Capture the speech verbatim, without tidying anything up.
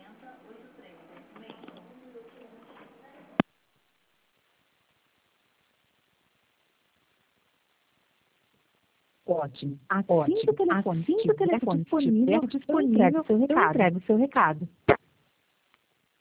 Ótimo, Assim ótimo. que o telefone Assim que o estiver telefone disponível, estiver disponível, eu entrego o seu eu recado. entrego o seu recado.